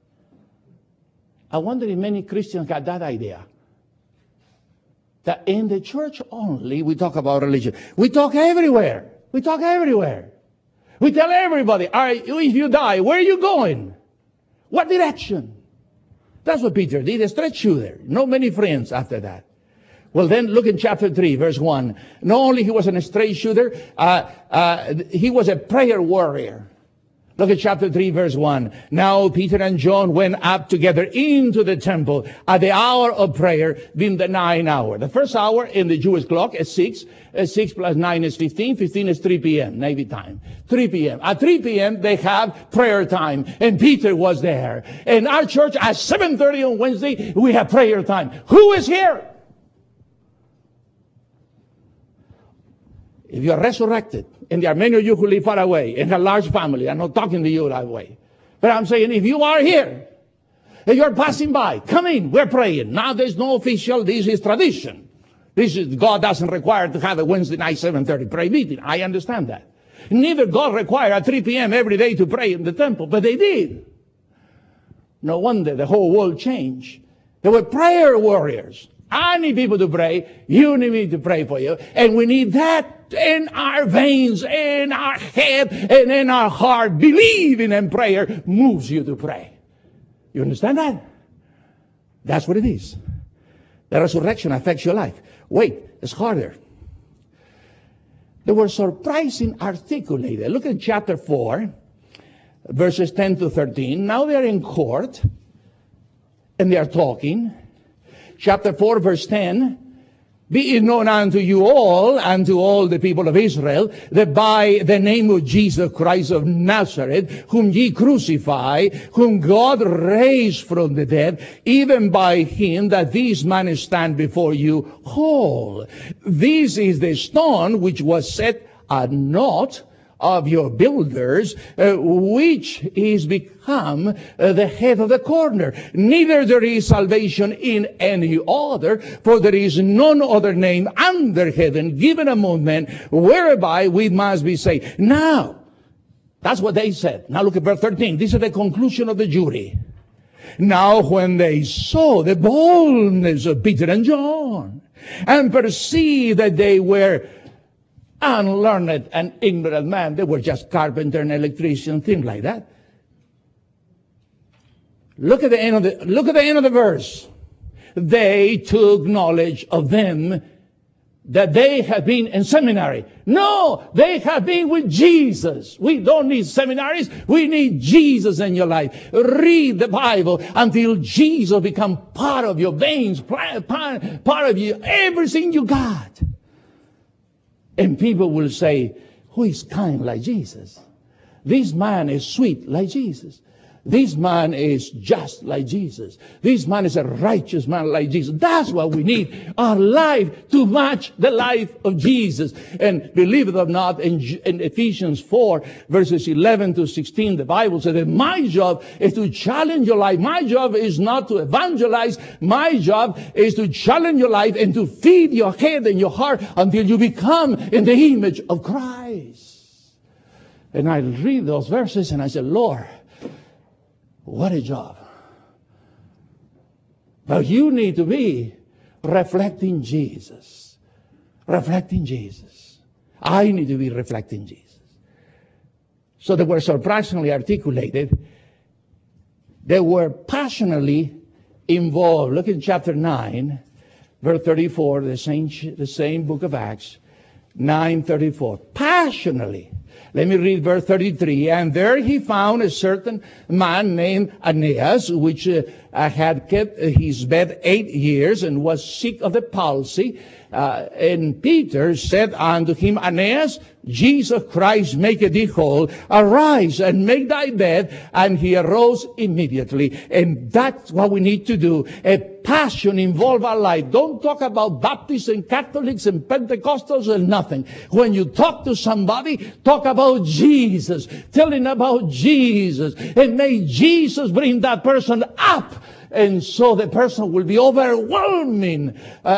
I wonder if many Christians got that idea. That in the church only we talk about religion. We talk everywhere. We talk everywhere. We tell everybody, all right, if you die, where are you going? What direction? That's what Peter did, a straight shooter. Not many friends after that. Well, then look in chapter 3, verse 1. Not only he was a straight shooter, he was a prayer warrior. Look at chapter 3, verse 1. Now Peter and John went up together into the temple at the hour of prayer, being the 9th hour. The first hour in the Jewish clock is 6. 6 plus 9 is 15. 15 is 3 p.m., Navy time. 3 p.m. At 3 p.m., they have prayer time. And Peter was there. In our church, at 7:30 on Wednesday, we have prayer time. Who is here? If you are resurrected, and there are many of you who live far away and have large family, I'm not talking to you that way. But I'm saying if you are here, and you're passing by, come in, we're praying. Now there's no official, this is tradition. God doesn't require to have a Wednesday night 7:30 prayer meeting. I understand that. Neither God required at 3 p.m. every day to pray in the temple, but they did. No wonder the whole world changed. They were prayer warriors. I need people to pray. You need me to pray for you. And we need that in our veins, in our head, and in our heart. Believing in prayer moves you to pray. You understand that? That's what it is. The resurrection affects your life. Wait, it's harder. They were surprising articulated. Look at chapter 4, verses 10 to 13. Now they are in court, and they are talking. Chapter 4, verse 10, be it known unto you all, and to all the people of Israel, that by the name of Jesus Christ of Nazareth, whom ye crucify, whom God raised from the dead, even by him that this man stand before you whole. This is the stone which was set at naught of your builders, which is become the head of the corner. Neither there is salvation in any other, for there is none other name under heaven given among men whereby we must be saved. Now, that's what they said. Now look at verse 13. This is the conclusion of the jury. Now when they saw the boldness of Peter and John, and perceived that they were unlearned and ignorant man, they were just carpenter and electrician, things like that. Look at the end of the verse. They took knowledge of them that they have been in seminary. No, they have been with Jesus. We don't need seminaries. We need Jesus in your life. Read the Bible until Jesus becomes part of your veins, part of you, everything you got. And people will say, who is kind like Jesus. This man is sweet like Jesus. This man is just like Jesus. This man is a righteous man like Jesus. That's what we need. Our life to match the life of Jesus. And believe it or not, in Ephesians 4, verses 11 to 16, the Bible says that my job is to challenge your life. My job is not to evangelize. My job is to challenge your life and to feed your head and your heart until you become in the image of Christ. And I read those verses and I said, Lord, what a job. But you need to be reflecting Jesus. Reflecting Jesus. I need to be reflecting Jesus. So they were surprisingly articulated. They were passionately involved. Look at chapter 9, verse 34, the same book of Acts, 9:34. Passionately. Let me read verse 33. And there he found a certain man named Aeneas, which had kept his bed 8 years and was sick of the palsy. And Peter said unto him, Aeneas, Jesus Christ maketh thee whole. Arise and make thy bed. And he arose immediately. And that's what we need to do. A passion involve our life. Don't talk about Baptists and Catholics and Pentecostals and nothing. When you talk to somebody, talk about Jesus. Tell him about Jesus. And may Jesus bring that person up. And so the person will be overwhelmed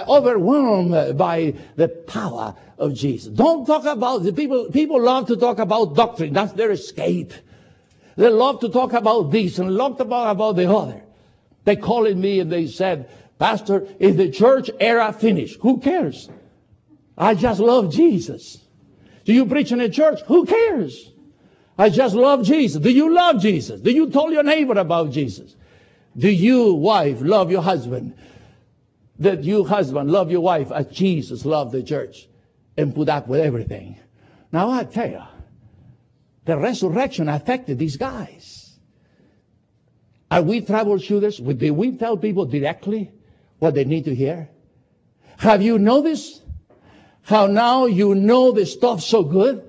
by the power of Jesus. Don't talk about the people love to talk about doctrine. That's their escape. They love to talk about this and love to talk about the other. They called me and they said, Pastor, is the church era finished? Who cares? I just love Jesus. Do you preach in a church? Who cares? I just love Jesus. Do you love Jesus? Do you tell your neighbor about Jesus? Do you, wife, love your husband? That you, husband, love your wife as Jesus loved the church and put up with everything. Now I tell you, the resurrection affected these guys. Are we troubleshooters? Do we tell people directly what they need to hear? Have you noticed how now you know the stuff so good?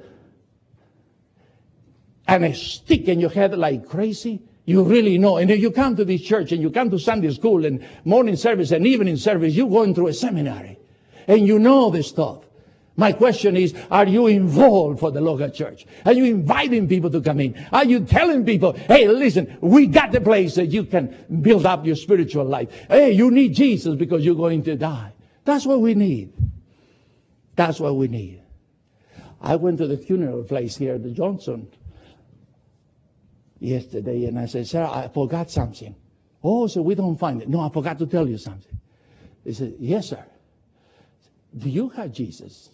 And it stick in your head like crazy? You really know. And if you come to this church and you come to Sunday school and morning service and evening service, you're going through a seminary. And you know this stuff. My question is, are you involved for the local church? Are you inviting people to come in? Are you telling people, hey, listen, we got the place that you can build up your spiritual life. Hey, you need Jesus because you're going to die. That's what we need. That's what we need. I went to the funeral place here at the Johnson yesterday, and I said, sir, I forgot something. Oh, so we don't find it. No, I forgot to tell you something. He said, yes, sir. Do you have Jesus?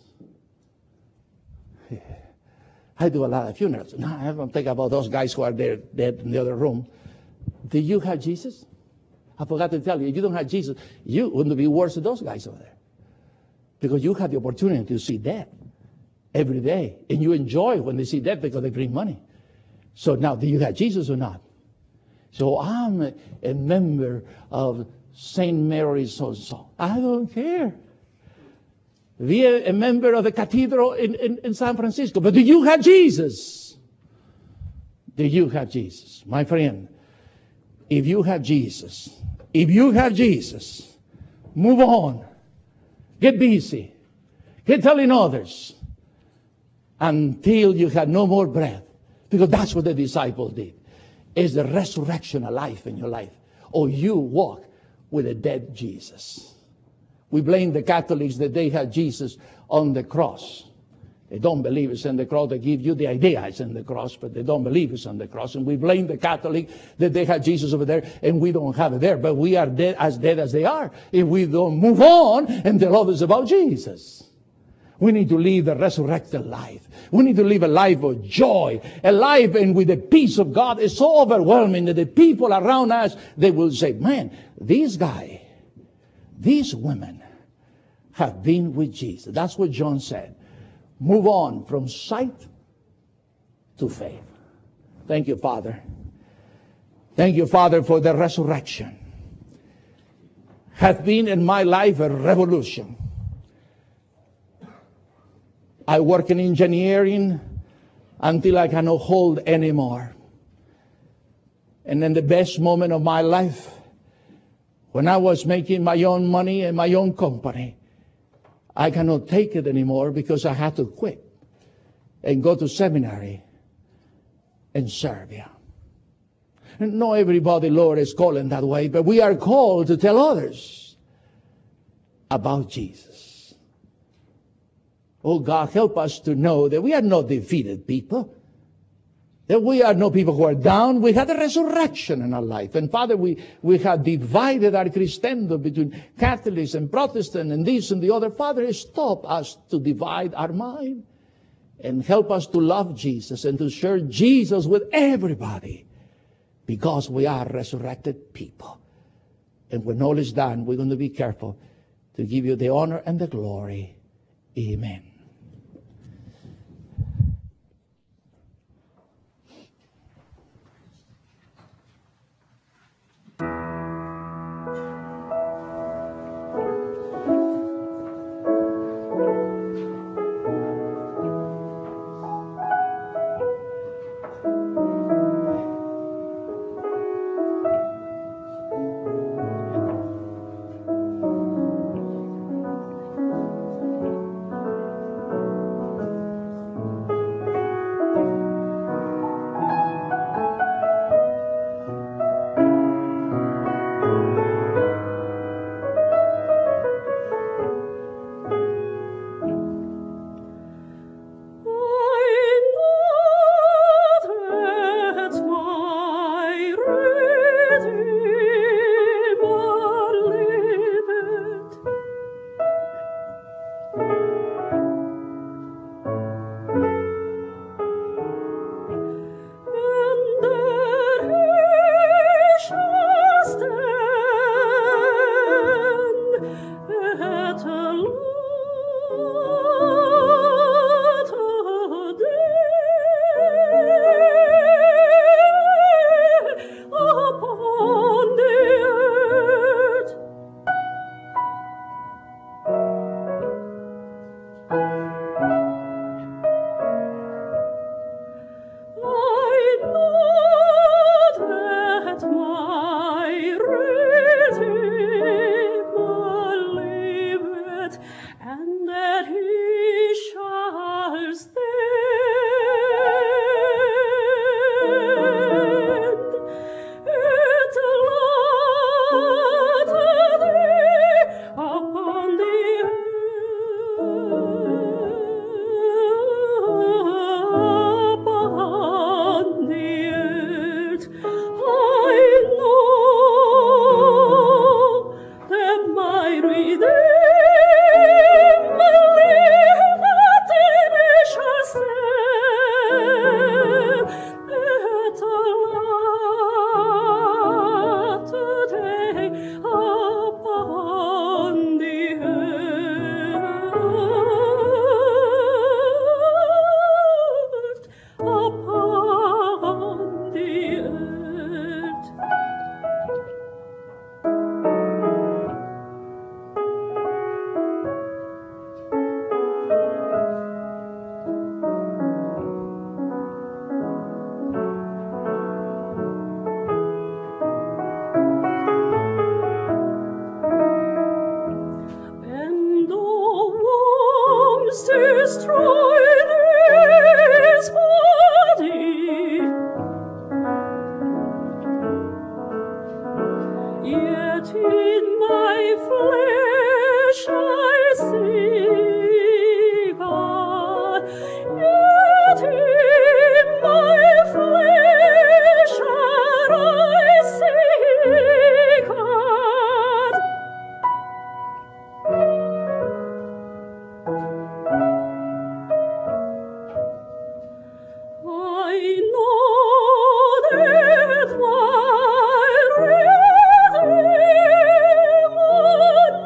I do a lot of funerals. No, I don't think about those guys who are there dead in the other room. Do you have Jesus? I forgot to tell you, if you don't have Jesus, you wouldn't be worse than those guys over there. Because you have the opportunity to see death every day. And you enjoy when they see death because they bring money. So now, do you have Jesus or not? So I'm a member of St. Mary's so-and-so. I don't care. Be a member of the cathedral in San Francisco. But do you have Jesus? Do you have Jesus? My friend, if you have Jesus, move on. Get busy. Get telling others until you have no more breath. Because that's what the disciples did. Is the resurrection alive in your life? Or you walk with a dead Jesus? We blame the Catholics that they had Jesus on the cross. They don't believe it's on the cross. They give you the idea it's on the cross, but they don't believe it's on the cross. And we blame the Catholic that they had Jesus over there and we don't have it there. But we are dead as they are if we don't move on and tell others about Jesus. We need to live the resurrected life. We need to live a life of joy, a life and with the peace of God is so overwhelming that the people around us, they will say, man, this guy, these women have been with Jesus. That's what John said. Move on from sight to faith. Thank you, Father. Thank you, Father, for the resurrection. Hath been in my life a revolution. I work in engineering until I cannot hold anymore. And in the best moment of my life, when I was making my own money and my own company, I cannot take it anymore because I had to quit and go to seminary in Serbia. And not everybody, Lord, is calling that way, but we are called to tell others about Jesus. Oh, God, help us to know that we are not defeated people. That we are no people who are down. We had a resurrection in our life. And Father, we have divided our Christendom between Catholics and Protestants and this and the other. Father, stop us to divide our mind and help us to love Jesus and to share Jesus with everybody because we are resurrected people. And when all is done, we're going to be careful to give you the honor and the glory. Amen. I know that my rhythm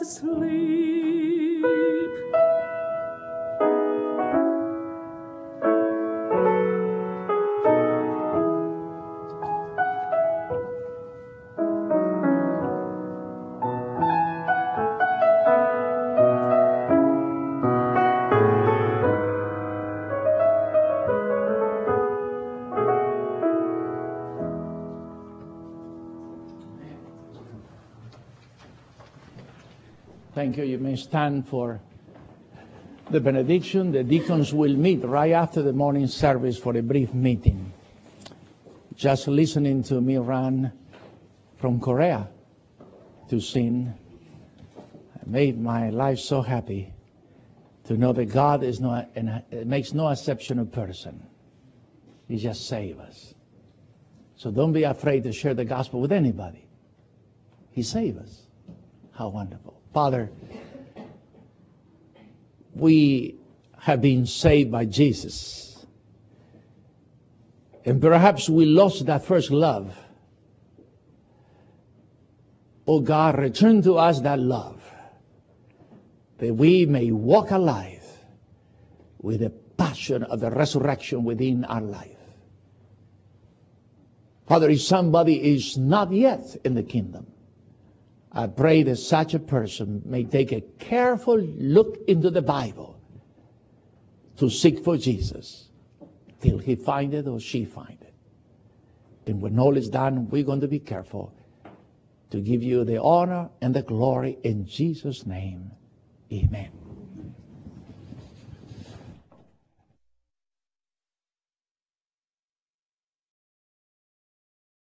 asleep. Thank you. You may stand for the benediction. The deacons will meet right after the morning service for a brief meeting. Just listening to me run from Korea to sing made my life so happy to know that God is not, and makes no exception of person. He just saves us. So don't be afraid to share the gospel with anybody. He saved us. How wonderful. Father, we have been saved by Jesus. And perhaps we lost that first love. Oh God, return to us that love, that we may walk alive with the passion of the resurrection within our life. Father, if somebody is not yet in the kingdom, I pray that such a person may take a careful look into the Bible to seek for Jesus till he find it or she find it. And when all is done, we're going to be careful to give you the honor and the glory in Jesus' name. Amen.